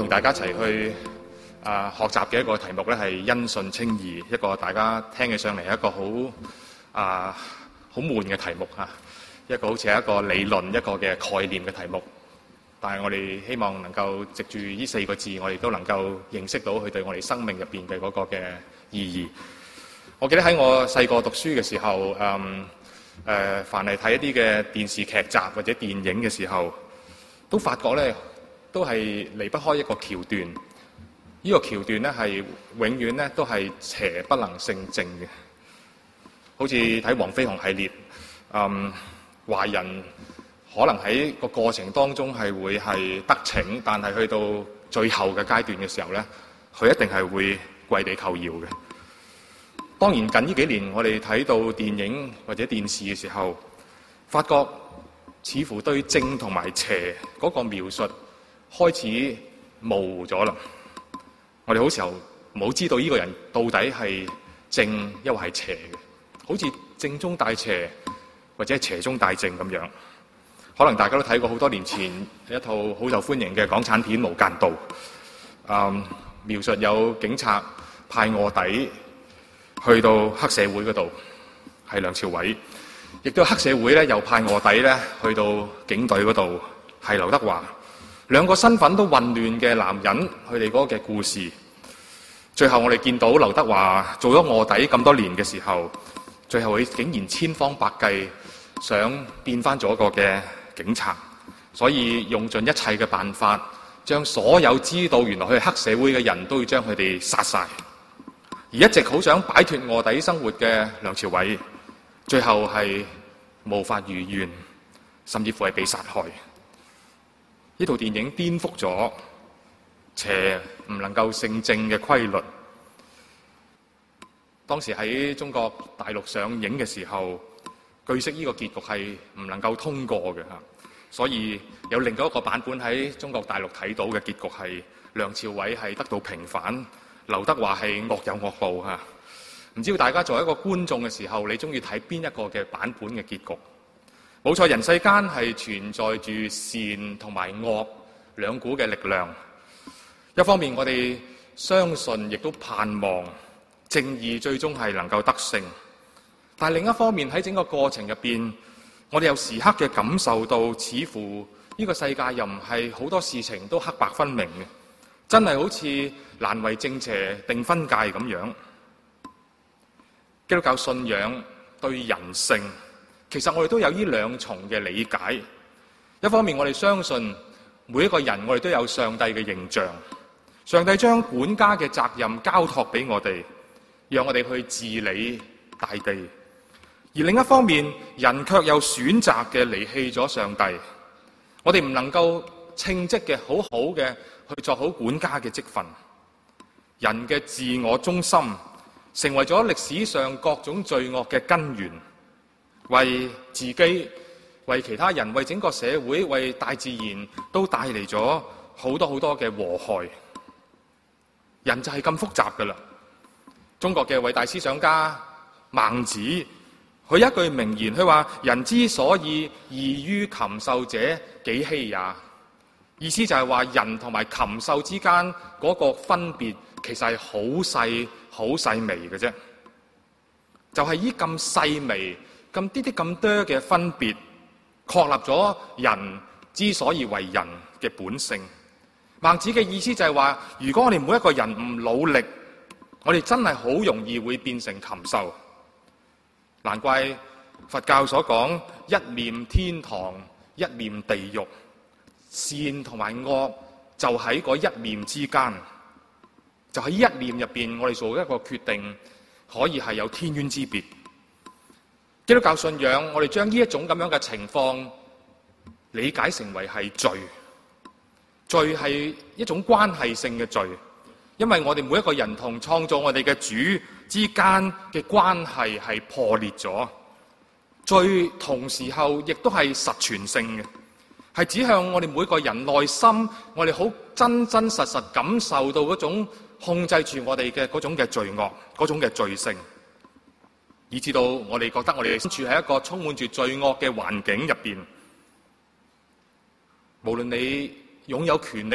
同大家一齊去學習嘅一個題目咧，係因信稱義，一個大家聽起上嚟一個好悶嘅題目嚇，一個好似係一個理論、一個嘅概念嘅題目。但係我哋希望能夠藉住呢4個字，我哋都能夠認識到佢對我哋生命入邊嘅嗰個嘅意義。我記得喺我細個讀書嘅時候，凡係睇一啲嘅電視劇集或者電影嘅時候，都發覺咧，都係離不開一個橋段。呢個橋段咧係永遠咧都係邪不能勝正嘅。好似睇黃飛鴻系列，壞人可能喺個過程當中係會係得逞，但係去到最後嘅階段嘅時候咧，佢一定係會跪地求饒嘅。當然近呢幾年我哋睇到電影或者電視嘅時候，發覺似乎對正同埋邪嗰個描述開始模糊咗啦。我哋好時候冇知道呢個人到底係正抑或係邪嘅，好似正中帶邪或者邪中帶正咁樣。可能大家都睇過好多年前一套好受歡迎嘅港產片《無間道》，描述有警察派臥底去到黑社會嗰度，係梁朝偉；亦都黑社會咧又派臥底咧去到警隊嗰度，係劉德華。兩個身份都混亂嘅男人，佢哋嗰個嘅故事。最後我哋見到劉德華做咗臥底咁多年嘅時候，最後佢竟然千方百計想變翻咗一個嘅警察，所以用盡一切嘅辦法，將所有知道原來佢係黑社會嘅人都要將佢哋殺晒。而一直好想擺脫臥底生活嘅梁朝偉，最後係無法如願，甚至乎係被殺害。呢套電影顛覆咗邪唔能夠勝正嘅規律。當時喺中國大陸上映嘅時候，據悉呢個結局係唔能夠通過嘅嚇，所以有另一個版本喺中國大陸睇到嘅結局係梁朝偉係得到平反，劉德華係惡有惡報嚇。唔知道大家作為一個觀眾嘅時候，你中意睇邊一個嘅版本嘅結局？冇錯，人世間係存在住善同埋惡兩股嘅力量。一方面我哋相信，亦都盼望正義最終係能夠得勝。但另一方面喺整個過程入邊，我哋又時刻嘅感受到，似乎呢個世界又唔係好多事情都黑白分明嘅，真係好似難為正邪定分界咁樣。基督教信仰對人性，其實我哋都有呢兩重嘅理解。一方面我哋相信每一個人我哋都有上帝嘅形象，上帝將管家嘅責任交託俾我哋，讓我哋去治理大地。而另一方面，人卻又選擇嘅離棄咗上帝。我哋唔能夠稱職嘅好好嘅去做好管家嘅職分。人嘅自我中心成為咗歷史上各種罪惡嘅根源，為自己、為其他人、為整個社會、為大自然都帶嚟咗好多好多嘅禍害。人就係咁複雜噶啦。中國嘅偉大思想家孟子，佢有一句名言，佢話：人之所以異於禽獸者，幾希也。意思就係話人同埋禽獸之間嗰個分別，其實係好細好細微嘅啫。就係依咁細微、咁啲咁多嘅分別，確立咗人之所以為人嘅本性。孟子嘅意思就係話，如果我哋每一個人唔努力，我哋真係好容易會變成禽獸。難怪佛教所講一念天堂，一念地獄，善同埋惡就喺嗰一念之間，就喺一念入邊，我哋做一個決定，可以係有天淵之別。基督教信仰，我哋將呢一種咁樣嘅情況理解成為係罪。罪係一種關係性嘅罪，因為我哋每一個人同創造我哋嘅主之間嘅關係係破裂咗。罪同時候亦都係實存性嘅，係指向我哋每個人內心，我哋好真真實實感受到嗰種控制住我哋嘅嗰種嘅罪惡，嗰種嘅罪性，以至到我哋覺得我哋身處喺一個充滿住罪惡嘅環境入邊。無論你擁有權力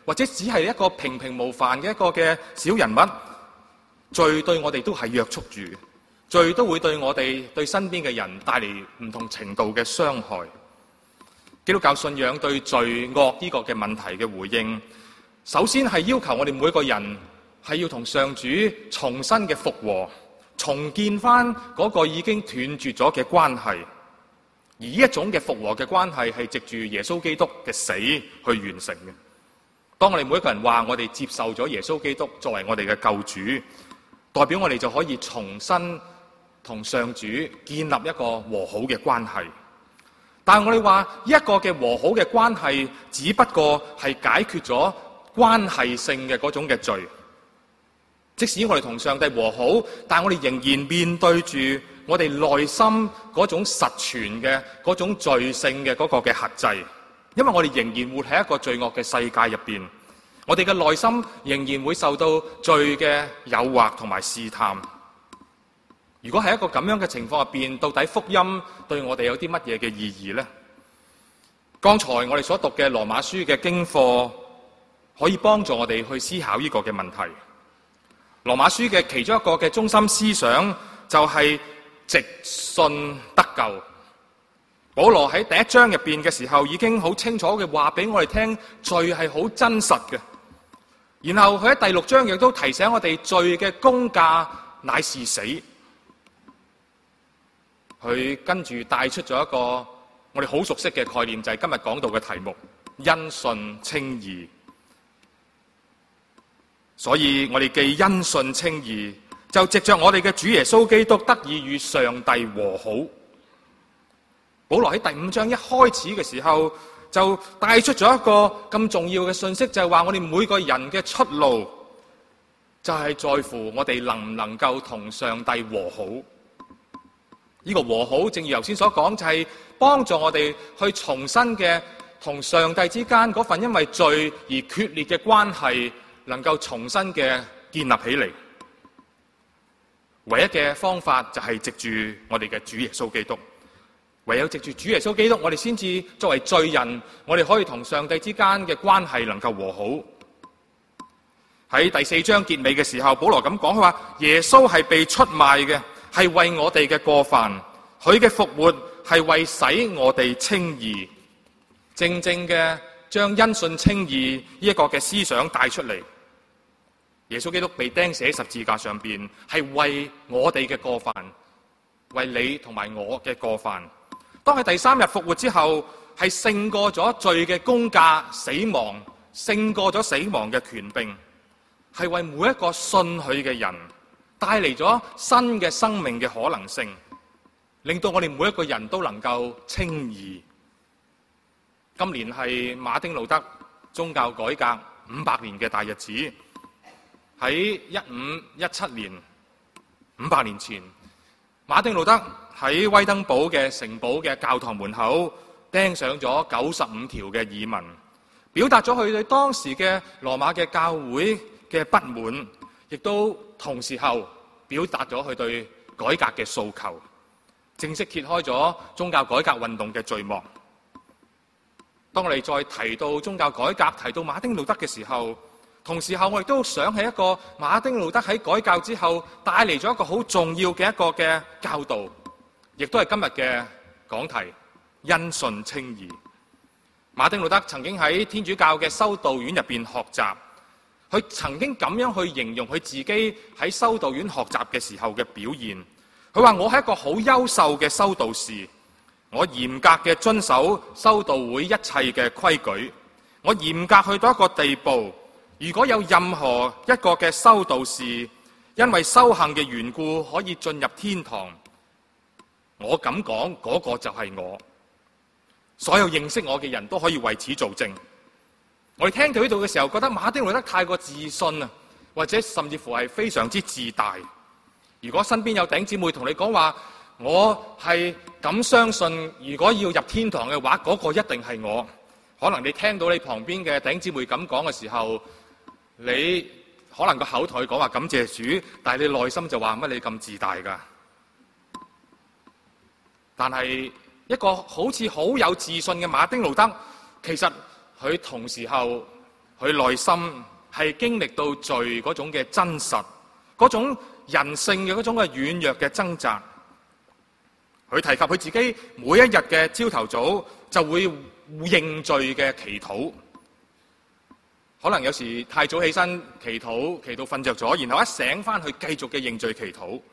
或者只係一個平平無凡嘅一個嘅小人物，罪對我哋都係約束住，罪都會對我哋對身邊嘅人帶嚟唔同程度嘅傷害。基督教信仰對罪惡呢個嘅問題嘅回應，首先係要求我哋每一個人係要同上主重新嘅復和，重建翻嗰個已經斷絕咗嘅關係。而呢一種嘅復和嘅關係係藉住耶穌基督嘅死去完成嘅。當我哋每一個人話我哋接受咗耶穌基督作為我哋嘅救主，代表我哋就可以重新同上主建立一個和好嘅關係。但係我哋話一個嘅和好嘅關係，只不過係解決咗關係性嘅嗰種嘅罪。即使我哋同上帝和好，但我哋仍然面對住我哋內心嗰種實存嘅嗰種罪性嘅嗰個嘅轄制。因為我哋仍然活喺一個罪惡嘅世界入邊，我哋嘅內心仍然會受到罪嘅誘惑同埋試探。如果係一個咁樣嘅情況入邊，到底福音對我哋有啲乜嘢嘅意義呢？剛才我哋所讀嘅羅馬書嘅經課，可以幫助我哋去思考呢個嘅問題。羅馬書嘅其中一個嘅中心思想就係藉信得救。保羅喺第一章入邊嘅時候已經好清楚嘅話俾我哋聽，罪係好真實嘅。然後佢喺第六章亦都提醒我哋，罪嘅工價乃是死。佢跟住帶出咗一個我哋好熟悉嘅概念，就係今日講到嘅題目：因信稱義。所以我哋既因信稱義，就藉着我哋嘅主耶穌基督得以與上帝和好。保羅喺第5章一開始嘅時候就帶出咗一個咁重要嘅信息，就係話我哋每個人嘅出路就係在乎我哋能唔能夠同上帝和好。呢個和好正如頭先所講，就係幫助我哋去重新嘅同上帝之間嗰份因為罪而決裂嘅關係能夠重新嘅建立起嚟。唯一嘅方法就係藉住我哋嘅主耶穌基督。唯有藉住主耶穌基督，我哋先至作為罪人，我哋可以同上帝之間嘅關係能夠和好。喺第4章結尾嘅時候，保羅咁講，佢話耶穌係被出賣嘅，係為我哋嘅過犯；佢嘅復活係為使我哋稱義。正正嘅將因信稱義呢一個嘅思想帶出嚟。耶穌基督被釘死喺十字架上邊，係為我哋嘅過犯，為你同埋我嘅過犯。當佢第3日復活之後，係勝過咗罪嘅工價死亡，勝過咗死亡嘅權柄，係為每一個信佢嘅人帶嚟咗新嘅生命嘅可能性，令到我哋每一個人都能夠稱義。今年係馬丁路德宗教改革500年嘅大日子。喺1517年，500年前，馬丁路德喺威登堡嘅城堡嘅教堂門口釘上咗95條嘅議文，表達咗佢對當時嘅羅馬嘅教會嘅不滿，亦都同時候表達咗佢對改革嘅訴求，正式揭開咗宗教改革運動嘅序幕。當我哋再提到宗教改革，提到馬丁路德嘅時候，同時候我亦都想起一個馬丁路德喺改教之後帶嚟咗一個好重要嘅一個嘅教導，亦都係今日嘅講題：因信稱義。馬丁路德曾經喺天主教嘅修道院入邊學習，佢曾經咁樣去形容佢自己喺修道院學習嘅時候嘅表現。佢話：我係一個好優秀嘅修道士，我嚴格嘅遵守修道會一切嘅規矩，我嚴格去到一個地步。如果有任何一個嘅修道士因為修行嘅緣故可以進入天堂，我咁講，嗰個就係我。所有認識我嘅人都可以為此做證。我哋聽到呢度嘅時候，覺得馬丁路德太過自信啊，或者甚至乎係非常之自大。如果身邊有弟兄姊妹同你講話，我係咁相信，如果要入天堂嘅話，嗰個一定係我。可能你聽到你旁邊嘅弟兄姊妹咁講嘅時候，你可能個口同佢講話感謝主，但係你內心就話乜你咁自大㗎？但係一個好似好有自信嘅馬丁路德，其實佢同時候佢內心係經歷到罪嗰種嘅真實，嗰種人性嘅嗰種嘅軟弱嘅掙扎。佢提及佢自己每一日嘅朝頭早就會認罪嘅祈禱，可能有時太早起身祈禱，祈到瞓着咗，然後一醒翻去繼續嘅認罪祈禱。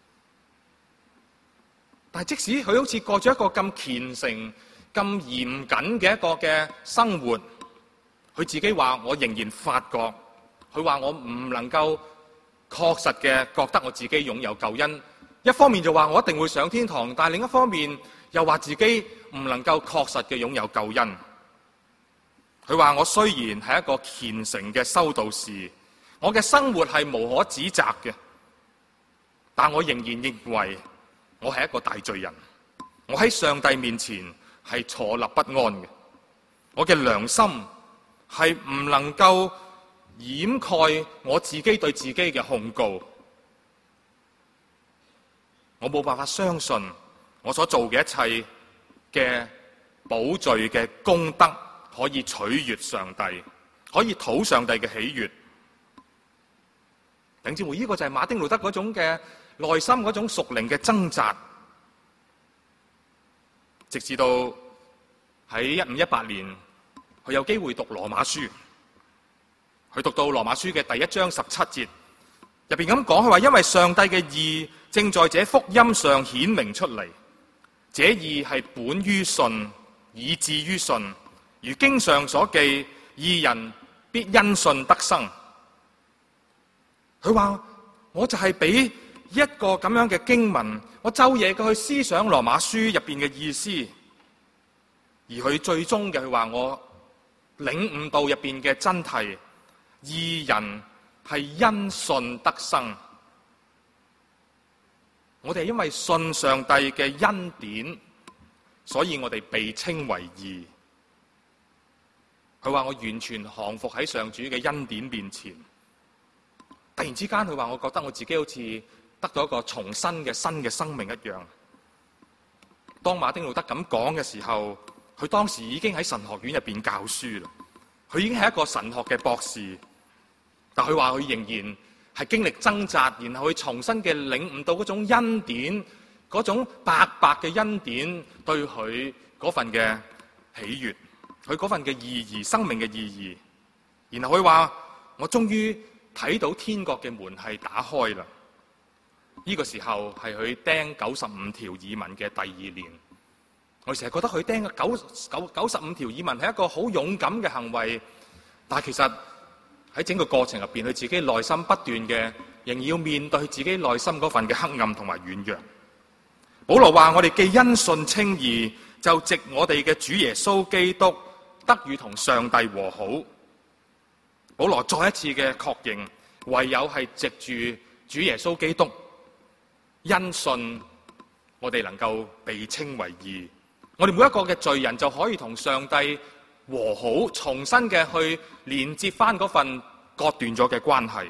但係即使佢好似過咗一個咁虔誠、咁嚴謹嘅一個嘅生活，佢自己話我仍然發覺，佢話我唔能夠確實嘅覺得我自己擁有救恩。一方面就話我一定會上天堂，但係另一方面又話自己唔能夠確實嘅擁有救恩。佢話我雖然係一個虔誠嘅修道士，我嘅生活係無可指責嘅，但我仍然認為我係一個大罪人。我喺上帝面前係坐立不安嘅，我嘅良心係唔能夠掩蓋我自己對自己嘅控告。我冇辦法相信我所做嘅一切嘅補罪嘅功德可以取悅上帝，可以討上帝嘅喜悅。弟兄姊妹，呢個就係馬丁路德嗰種嘅內心嗰種屬靈嘅掙扎。直至到喺1518年，佢有機會讀羅馬書，佢讀到羅馬書嘅第1章17節，入邊咁講，佢話因為上帝嘅義正在這福音上顯明出嚟，這義係本於信，以致於信。如經上所記，義人必因信得生。佢話我就係俾一個咁樣嘅經文，我晝夜嘅去思想羅馬書入邊嘅意思，而佢最終嘅佢話我領悟到入邊嘅真諦，義人係因信得生。我哋因為信上帝嘅恩典，所以我哋被稱為義。佢話我完全降服喺上主嘅恩典面前。突然之間，佢話我覺得我自己好似得到一個重新嘅新嘅生命一樣。當馬丁路德咁講嘅時候，佢當時已經喺神學院入邊教書啦。佢已經係一個神學嘅博士，但佢話佢仍然係經歷掙扎，然後佢重新嘅領悟到嗰種恩典，嗰種白白嘅恩典對佢嗰份嘅喜悅，佢嗰份嘅意義，生命嘅意義。然後佢話我終於睇到天國嘅門係打開啦。呢個時候係佢釘95條耳紋嘅第2年。我成日覺得佢釘95條耳紋係一個好勇敢嘅行為，但係其實喺整個過程入邊，佢自己內心不斷嘅仍要面對自己內心嗰份嘅黑暗同埋軟弱。保羅話我哋既因信稱義，就藉我哋嘅主耶穌基督得與同上帝和好。保羅再一次嘅確認，唯有係藉住主耶穌基督，因信我哋能夠被稱為義。我哋每一個嘅罪人就可以同上帝和好，重新嘅去連接翻嗰份割斷咗嘅關係。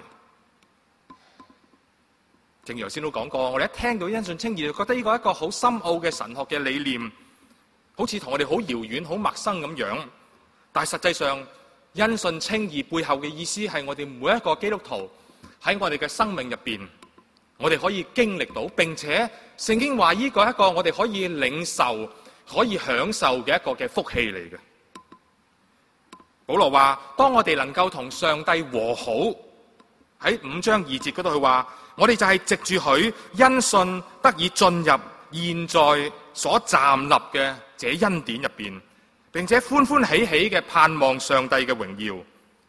正如頭先都講過，我哋一聽到因信稱義，就覺得呢個係一個好深奧嘅神學嘅理念，好似同我哋好遙遠、好陌生咁樣。但係實際上，因信稱義背後嘅意思係我哋每一個基督徒喺我哋嘅生命入邊，我哋可以經歷到，並且聖經話呢個係一個我哋可以領受、可以享受嘅一個嘅福氣嚟嘅。保羅話：當我哋能夠同上帝和好，喺5章2節嗰度佢話，我哋就係藉住佢因信得以進入現在所站立嘅這恩典入邊，並且歡歡喜喜嘅盼望上帝嘅榮耀，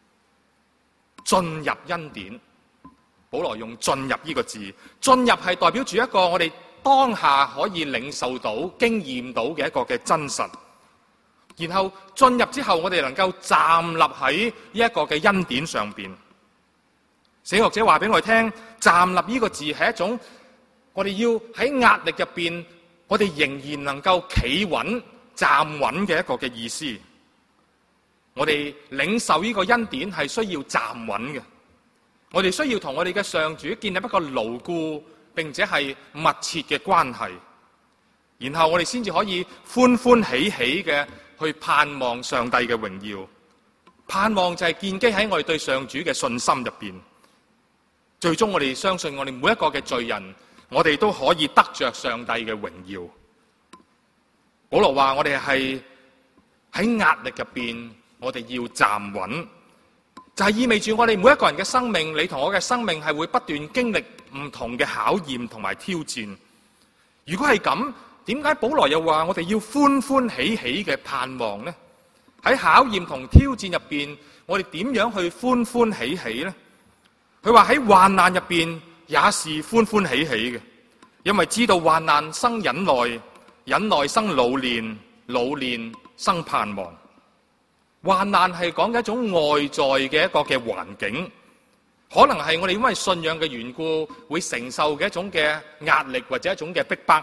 進入恩典。保羅用進入呢個字，進入係代表住一個我哋當下可以領受到、經驗到嘅一個嘅真實。然後進入之後，我哋能夠站立喺呢一個嘅恩典上邊。聖學者話俾我哋聽，站立呢個字係一種我哋要喺壓力入邊，我哋仍然能夠企穩、站穩嘅一個嘅意思。我哋領受呢個恩典係需要站穩嘅，我哋需要同我哋嘅上主建立一個牢固並且係密切嘅關係，然後我哋先至可以歡歡喜喜嘅去盼望上帝嘅榮耀。 盼望就係建基喺我哋對上主嘅信心入邊。最終我哋相信我哋每一個嘅罪人，我哋都可以得着上帝嘅榮耀。保羅話我哋係喺壓力入邊，我哋要站穩，就係意味住我哋每一個人嘅生命，你同我嘅生命係會不斷經歷唔同嘅考驗同埋挑戰。如果係咁，點解保羅又話我哋要歡歡喜喜嘅盼望呢？喺考驗同挑戰入邊，我哋點樣去歡歡喜喜呢？佢話喺患難入邊也是歡歡喜喜嘅，因為知道患難生忍耐，忍耐生老練，老練生盼望。患難係講嘅一種外在嘅一個嘅環境，可能係我哋因為信仰嘅緣故會承受嘅一種嘅壓力或者一種嘅逼迫。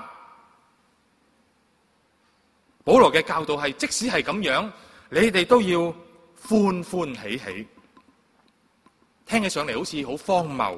保羅嘅教導係，即使係咁樣，你哋都要歡歡喜喜。聽起上嚟好似好荒謬，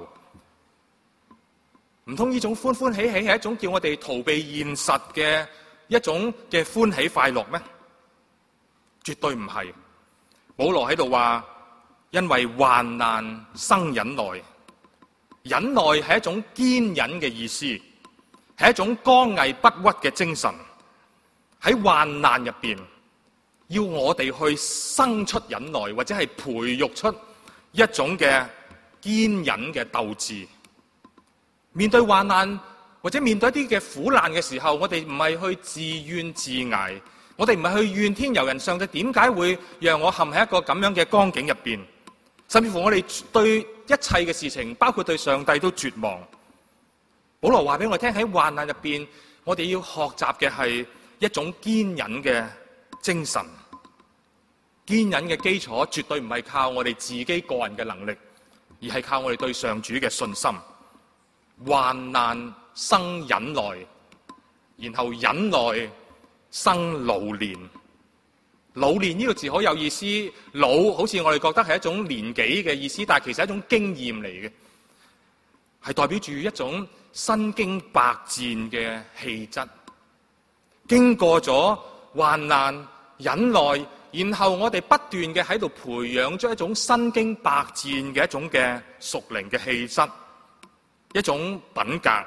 唔通呢種歡歡喜喜係一種叫我哋逃避現實嘅一種嘅歡喜快樂咩？絕對唔係。保羅喺度話，因為患難生忍耐，忍耐係一種堅忍嘅意思，係一種剛毅不屈嘅精神。喺患難入邊，要我哋去生出忍耐，或者係培育出一種嘅堅忍嘅鬥志。面對患難或者面對一啲嘅苦難嘅時候，我哋唔係去自怨自艾，我哋唔係去怨天尤人，上帝點解會讓我陷喺一個咁樣嘅光景入邊？甚至乎我哋對一切嘅事情，包括對上帝都絕望。保羅話俾我聽，喺患難入邊，我哋要學習嘅係一種堅忍嘅精神。堅忍嘅基礎絕對唔係靠我哋自己個人嘅能力，而係靠我哋對上主嘅信心。患難生忍耐，然後忍耐生老練。老練呢個字好有意思，老好似我哋覺得係一種年紀嘅意思，但係其實係一種經驗嚟嘅，係代表住一種身經百戰嘅氣質。經過咗患難忍耐，然後我哋不斷嘅喺度培養出一種身經百戰嘅一種嘅屬靈嘅氣質，一種品格。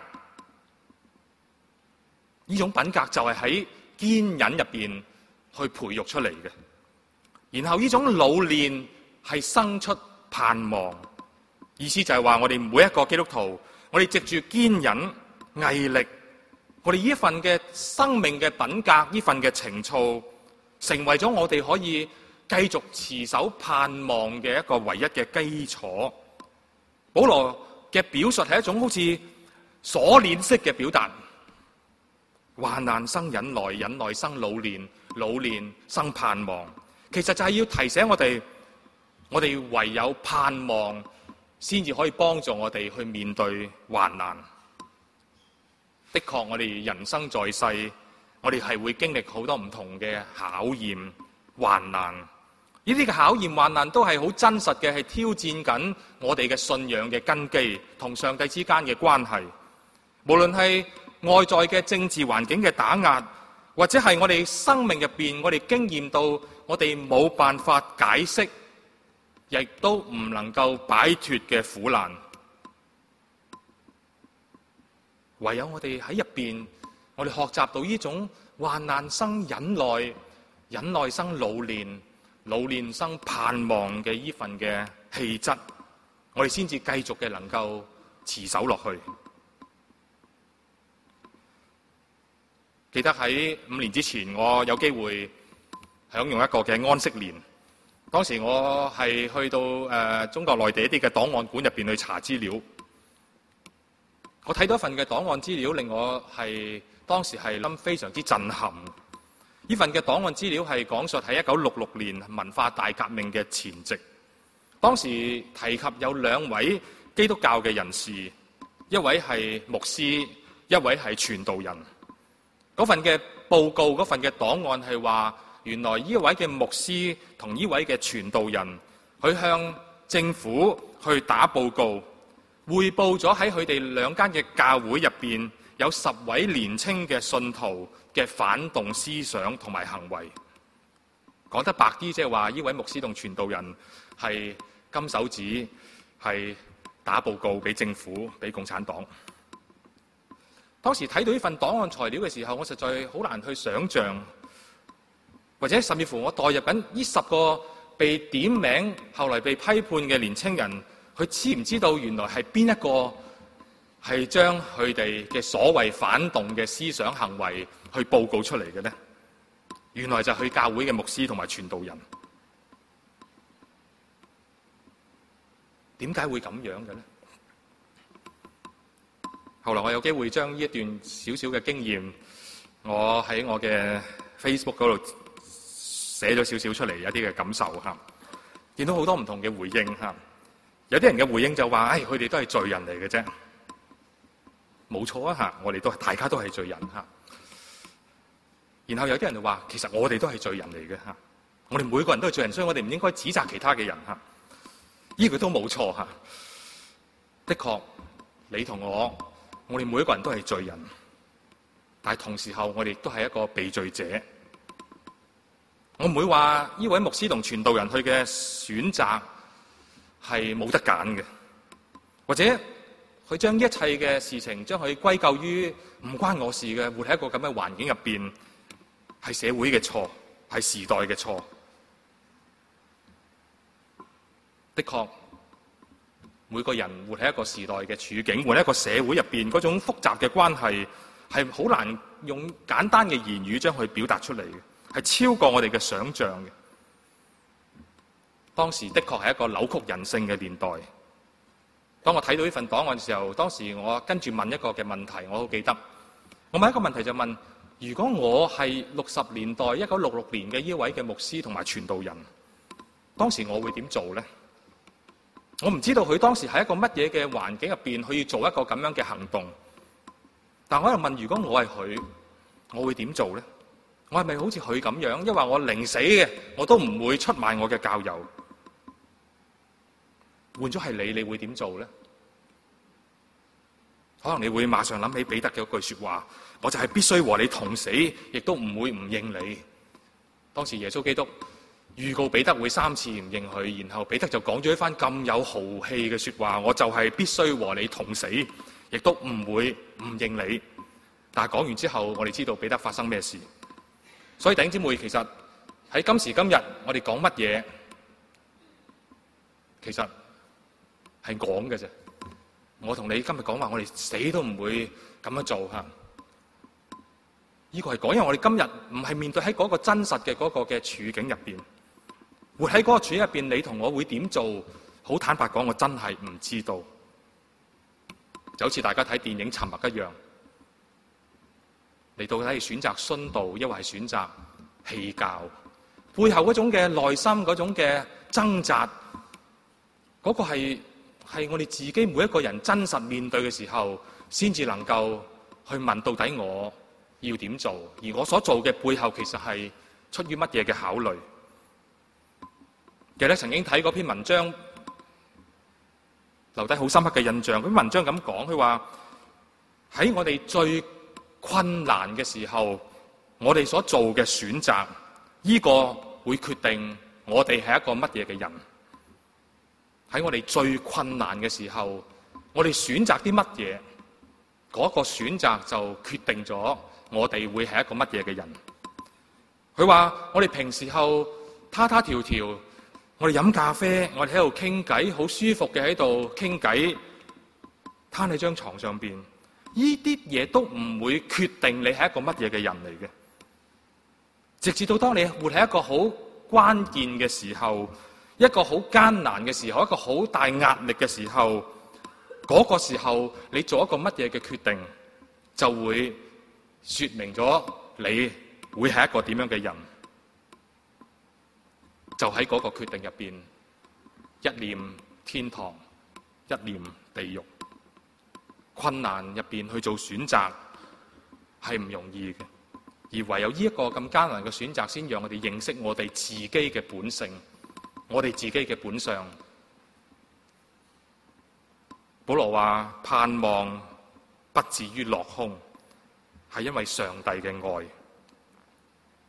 呢種品格就係喺堅忍入邊去培育出嚟嘅。然後呢種老練係生出盼望，意思就係話我哋每一個基督徒，我哋藉住堅忍毅力，我哋呢份嘅生命嘅品格，呢份嘅情操，成為咗我哋可以繼續持守盼望嘅一個唯一嘅基礎。保羅嘅表述係一種好似鎖鏈式嘅表達，患難生忍耐，忍耐生老練，老練生盼望。其實就係要提醒我哋唯有盼望先至可以幫助我哋去面對患難。的確，我哋人生在世，我哋係會經歷好多唔同嘅考驗、患難。呢啲嘅考驗、患難都係好真實嘅，係挑戰緊我哋嘅信仰嘅根基同上帝之間嘅關係。無論係外在嘅政治環境嘅打壓，或者係我哋生命入邊，我哋經驗到我哋冇辦法解釋，亦都唔能夠擺脫嘅苦難。唯有我哋喺入邊，我哋學習到呢種患難生忍耐，忍耐生老練，老練生盼望嘅呢份嘅氣質，我哋先至繼續嘅能夠持守落去。記得喺5年之前，我有機會享用一個嘅安息年。當時我係去到中國內地一啲嘅檔案館入邊去查資料。我睇到一份嘅檔案資料，令我當時係非常之震撼。呢份嘅檔案資料係講述喺1966年文化大革命嘅前夕。當時提及有2位基督教嘅人士，一位係牧師，一位係傳道人。嗰份嘅報告，嗰份嘅檔案係話，原來呢位嘅牧師同呢位嘅傳道人，佢向政府去打報告，匯報咗喺佢哋2間嘅教會入邊有10位年青嘅信徒嘅反動思想同埋行為。 講得白啲，即係話呢位牧師同傳道人係金手指，係打報告俾政府、俾共產黨。當時睇到呢份檔案材料嘅時候，我實在好難去想像，或者甚至乎我代入緊呢10個被點名後來被批判嘅年青人，佢知唔知道原來係邊一個係將佢哋嘅所謂反動嘅思想行為去報告出嚟嘅呢？原來就係去教會嘅牧師同埋傳道人。點解會咁樣嘅呢？後來我有機會將呢一段少少嘅經驗，我喺我嘅 Facebook 嗰度寫咗少少出嚟，有啲嘅感受嚇。見到好多唔同嘅回應嚇，有啲人嘅回應就話：佢哋都係罪人嚟嘅啫。冇錯啊嚇，我哋大家都係罪人嚇。然後有啲人就話：其實我哋都係罪人嚟嘅嚇，我哋每個人都係罪人，所以我哋唔應該指責其他嘅人嚇。呢個都冇錯嚇。的確，你同我哋每一個人都係罪人，但係同時候我哋都係一個被罪者。我唔會話呢位牧師同傳道人佢嘅選擇係冇得揀嘅，或者佢將一切嘅事情將佢歸咎於唔關我事嘅，活喺一個咁嘅環境入邊，係社會嘅錯，係時代嘅錯。的確，每個人活喺一個時代嘅處境，活喺一個社會入邊，嗰種複雜嘅關係係好難用簡單嘅言語將佢表達出嚟嘅，係超過我哋嘅想像嘅。當時的確係一個扭曲人性嘅年代。當我睇到呢份檔案嘅時候，當時我跟住問一個嘅問題，我好記得。我問一個問題就問：如果我係60年代1966年嘅呢位嘅牧師同埋傳道人，當時我會點做呢？我唔知道佢當時喺一個乜嘢嘅環境入邊，佢要做一個咁樣嘅行動。但我喺度問：如果我係佢，我會點做呢？我係咪好似佢咁樣？因為我寧死嘅，我都唔會出賣我嘅教友。換咗係你會點做呢？可能你會馬上諗起彼得嘅一句說話：我就係必須和你同死，亦都唔會唔認你。當時耶穌基督預告彼得會3次唔認佢，然後彼得就講咗一番咁有豪氣嘅說話：我就係必須和你同死，亦都唔會唔認你。但係講完之後，我哋知道彼得發生咩事。所以弟兄姊妹，其實喺今時今日，我哋講乜嘢，其實係講嘅啫。我同你今日講話，我哋死都唔會咁樣做嚇。呢個係講，因為我哋今日唔係面對喺嗰個真實嘅嗰個嘅處境入邊，活喺嗰個處境入邊，你同我會點做？好坦白講，我真係唔知道。就好似大家睇電影《沉默》一樣，你到底係選擇殉道，抑或係選擇棄教？背後嗰種嘅內心嗰種嘅掙扎，嗰個係我哋自己每一個人真實面對嘅時候，先至能夠去問到底我要點做，而我所做嘅背後其實係出於乜嘢嘅考慮？記得曾經睇嗰篇文章，留低好深刻嘅印象。嗰篇文章咁講，佢話喺我哋最困難嘅時候，我哋所做嘅選擇，呢個會決定我哋係一個乜嘢嘅人。喺我哋最困難嘅時候，我哋選擇啲乜嘢，嗰個選擇就決定咗我哋會係一個乜嘢嘅人。佢話我哋平時候他條條，我哋飲咖啡，我哋喺度傾偈，好舒服嘅喺度傾偈，攤喺張床上邊，呢啲嘢都唔會決定你係一個乜嘢嘅人嚟嘅。直至到當你活喺一個好關鍵嘅時候，一個好艱難嘅時候，一個好大壓力嘅時候，嗰個時候你做一個乜嘢嘅決定，就會說明咗你會係一個點樣嘅人。就喺嗰個決定入邊，一念天堂，一念地獄。困難入邊去做選擇係唔容易嘅，而唯有呢一個咁艱難嘅選擇，先讓我哋認識我哋自己嘅本性，我哋自己嘅本相。保羅話：盼望不至於落空，係因為上帝嘅愛。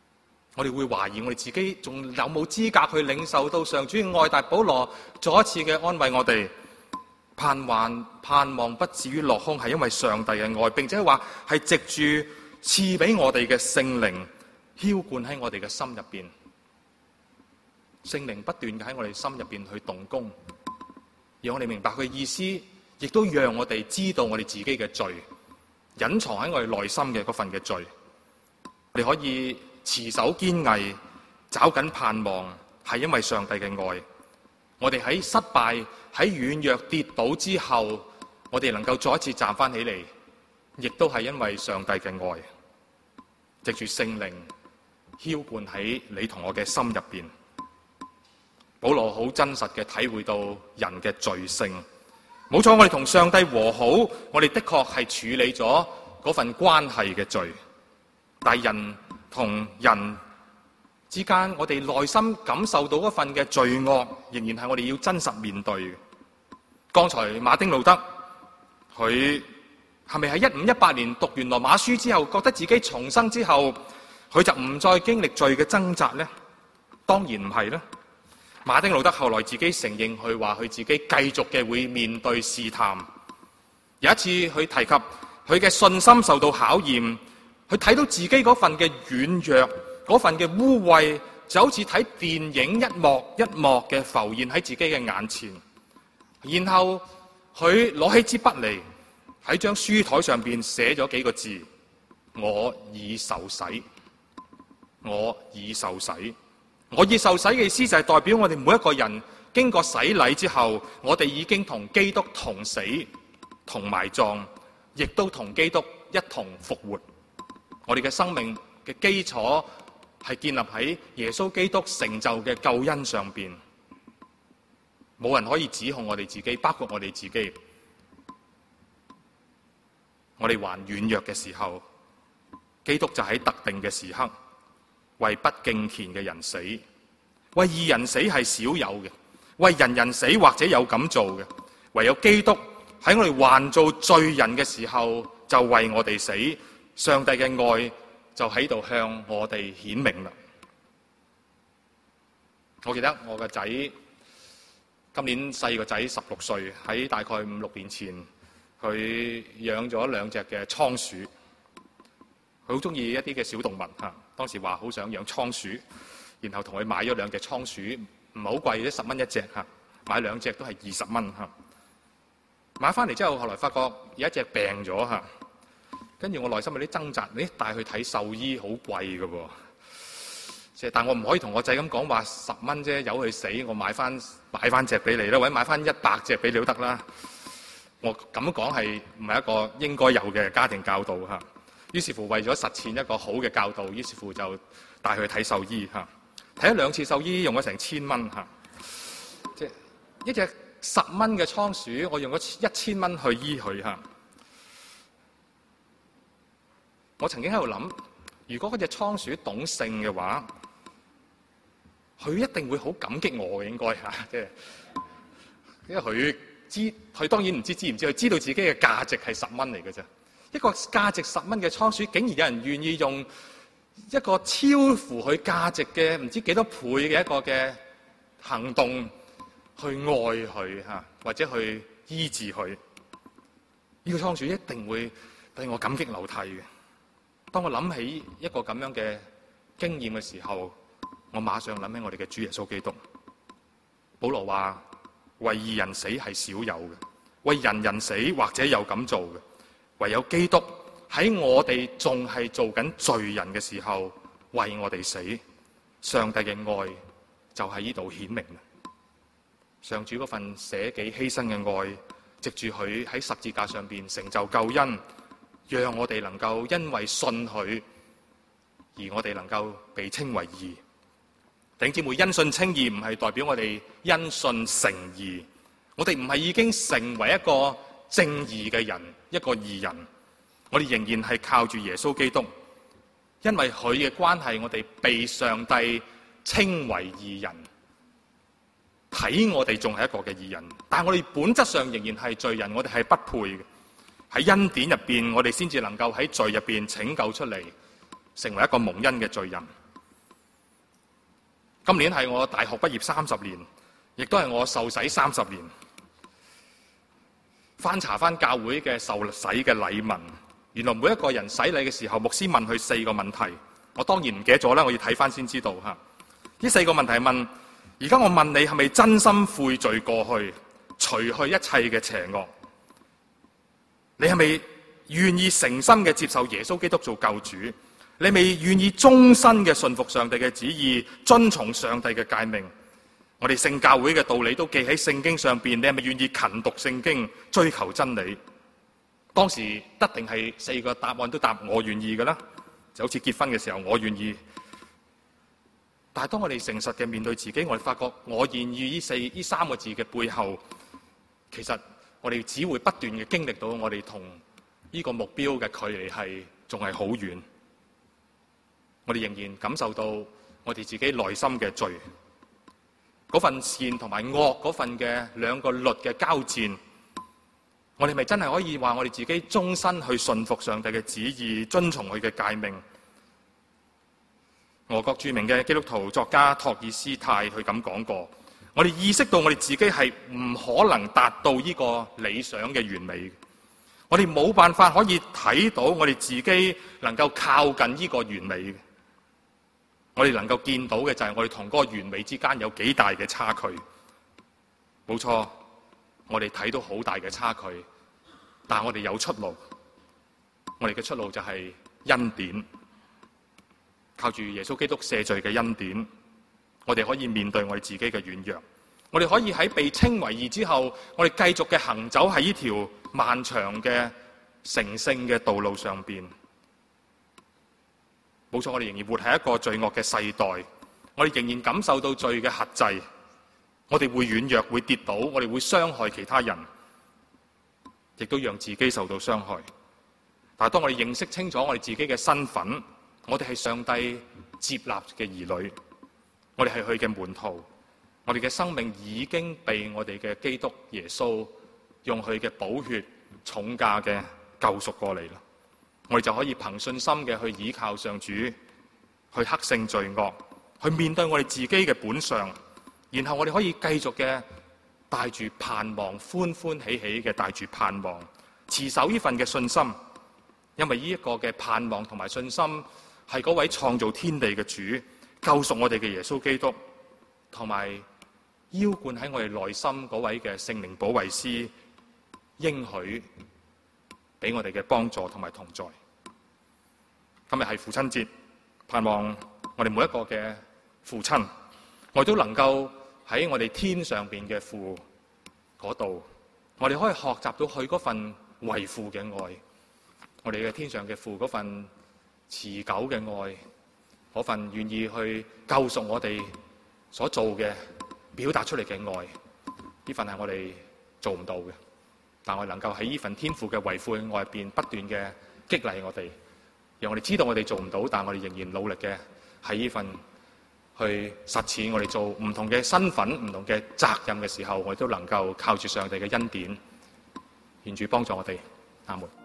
我哋會懷疑我哋自己仲有冇資格去領受到上主嘅愛。但保羅再一次嘅安慰我哋，盼望不至於落空，係因為上帝嘅愛，並且話係藉住賜俾我哋嘅聖靈澆灌喺我哋嘅心入邊，聖靈不斷嘅喺我哋心入邊去動工，讓我哋明白佢嘅意思，亦都讓我哋知道我哋自己嘅罪，隱藏喺我哋內心嘅嗰份嘅罪。我哋可以持守堅毅，找緊盼望，係因為上帝嘅愛。我哋喺失敗、喺軟弱、跌倒之後，我哋能夠再一次站翻起嚟，亦都係因為上帝嘅愛，藉住聖靈澆灌喺你同我嘅心入邊。保羅好真實嘅體會到人嘅罪性。冇錯，我哋同上帝和好，我哋的確係處理咗嗰份關係嘅罪。但係人同人之間，我哋內心感受到嗰份嘅罪惡，仍然係我哋要真實面對嘅。剛才馬丁路德，佢係咪喺1518年讀完羅馬書之後，覺得自己重生之後，佢就唔再經歷罪嘅掙扎呢？當然唔係啦。馬丁路德後來自己承認，佢話佢自己繼續嘅會面對試探。有一次佢提及佢嘅信心受到考驗，佢睇到自己嗰份嘅軟弱，嗰份嘅污穢，就好似睇電影一幕一幕嘅浮現喺自己嘅眼前。然後佢攞起支筆嚟喺張書台上邊寫咗幾個字：我已受洗。我已受洗。我已受洗嘅意思就係代表我哋每一個人經過洗禮之後，我哋已經同基督同死、同埋葬，亦都同基督一同復活。我哋嘅生命嘅基礎係建立喺耶穌基督成就嘅救恩上邊。冇人可以指控我哋自己，包括我哋自己。我哋還軟弱嘅時候，基督就喺特定嘅時刻為不敬虔嘅人死，為義人死係少有嘅，為人死或者有咁做嘅，唯有基督喺我哋還做罪人嘅時候就為我哋死，上帝嘅愛就喺度向我哋顯明啦。我記得我個仔今年細個仔16歲，喺大概5、6年前，佢養咗2隻嘅倉鼠，佢好中意一啲嘅小動物吓。當時話好想養倉鼠，然後同佢買咗2隻倉鼠，唔係好貴啫，10蚊一隻吓，買2隻都係20蚊吓。買翻嚟之後，後來發覺有一隻病咗吓，跟住我內心有啲掙扎，帶去睇獸醫好貴噶噃，但我唔可以同我仔咁講話10蚊啫，由佢死，我買翻隻俾你啦，或者買翻100隻俾你都得啦。我咁講係唔係一個應該有嘅家庭教導吓？於是乎為咗實踐一個好嘅教導，於是乎就帶佢去睇獸醫吓，睇咗2次獸醫，用咗成1000蚊吓，即係一隻10蚊嘅倉鼠，我用咗1000蚊去醫佢吓。我曾經喺度諗，如果嗰隻倉鼠懂性嘅話，佢一定會好感激我嘅，應該吓，即係因為佢當然唔知唔知，佢知道自己嘅價值係10蚊嚟嘅啫。一個價值10蚊嘅倉鼠，竟然有人願意用一個超乎佢價值嘅唔知幾多倍嘅一個嘅行動去愛佢吓，或者去醫治佢。呢個倉鼠一定會對我感激流涕嘅。當我諗起一個咁樣嘅經驗嘅時候，我馬上諗起我哋嘅主耶穌基督。保羅話：為義人死係少有嘅，為人死或者有咁做嘅。唯有基督喺我哋仲係做緊罪人嘅時候為我哋死，上帝嘅愛就喺呢度顯明啦。上主嗰份捨己犧牲嘅愛，藉住佢喺十字架上邊成就救恩，讓我哋能夠因為信佢而我哋能夠被稱為義。弟兄姊妹，因信稱義唔係代表我哋因信成義，我哋唔係已經成為一個正義嘅人，一個義人，我哋仍然係靠住耶穌基督，因為佢嘅關係，我哋被上帝稱為義人，睇我哋仲係一個嘅義人，但係我哋本質上仍然係罪人，我哋係不配嘅。喺恩典入邊，我哋先至能夠喺罪入邊拯救出嚟，成為一個蒙恩嘅罪人。 今年係我大學畢業30年，亦都係我受洗30年。翻查翻教會嘅受洗嘅禮文，原來每一個人洗禮嘅時候，牧師問佢4個問題。我當然唔記得咗啦，我要睇翻先知道嚇。呢4個問題問：而家我問你係咪真心悔罪過去，除去一切嘅邪惡？你係咪願意誠心嘅接受耶穌基督做救主？你係咪願意終身嘅順服上帝嘅旨意，遵從上帝嘅誡命？我哋聖教會嘅道理都記喺聖經上邊，你係咪願意勤讀聖經，追求真理？當時一定係4個答案都答我願意嘅啦，就好似結婚嘅時候我願意。但係當我哋誠實嘅面對自己，我哋發覺我願意呢3個字嘅背後，其實我哋只會不斷嘅經歷到我哋同呢個目標嘅距離係仲係好遠。我哋仍然感受到我哋自己內心嘅罪。嗰份善同埋惡嗰份嘅2個律嘅交戰，我哋咪真係可以話我哋自己終身去順服上帝嘅旨意，遵從佢嘅誡命？俄國著名嘅基督徒作家托爾斯泰佢咁講過：我哋意識到我哋自己係唔可能達到呢個理想嘅完美，我哋冇辦法可以睇到我哋自己能夠靠近呢個完美。我哋能夠見到嘅就係我哋同嗰個完美之間有幾大嘅差距。冇錯，我哋睇到好大嘅差距，但係我哋有出路。我哋嘅出路就係恩典，靠住耶穌基督赦罪嘅恩典，我哋可以面對我哋自己嘅軟弱。我哋可以喺被稱為義之後，我哋繼續嘅行走喺呢條漫長嘅成聖嘅道路上邊。冇錯，我哋仍然活喺一個罪惡嘅世代，我哋仍然感受到罪嘅轄制，我哋會軟弱，會跌倒，我哋會傷害其他人，亦都讓自己受到傷害。但係當我哋認識清楚我哋自己嘅身份，我哋係上帝接納嘅兒女，我哋係佢嘅門徒，我哋嘅生命已經被我哋嘅基督耶穌用佢嘅寶血重價嘅救贖過嚟啦。我哋就可以憑信心嘅去倚靠上主，去克勝罪惡，去面對我哋自己嘅本相，然後我哋可以繼續嘅帶住盼望，歡歡喜喜嘅帶住盼望，持守呢份嘅信心，因為呢一個嘅盼望同埋信心係嗰位創造天地嘅主，救贖我哋嘅耶穌基督，同埋澆灌喺我哋內心嗰位嘅聖靈保惠師應許俾我哋嘅幫助同埋同在。今日係父親節，盼望我哋每一個嘅父親，我哋都能夠喺我哋天上邊嘅父嗰度，我哋可以學習到佢嗰份為父嘅愛，我哋嘅天上嘅父嗰份持久嘅愛，嗰份願意去救贖我哋所做嘅表達出嚟嘅愛，呢份係我哋做唔到嘅，但我哋能夠喺呢份天父嘅為父嘅愛入邊不斷嘅激勵我哋，讓我哋知道我哋做唔到，但我哋仍然努力嘅喺呢份去實踐我哋做唔同嘅身份、唔同嘅責任嘅時候，我哋都能夠靠住上帝嘅恩典，願主幫助我哋。阿門。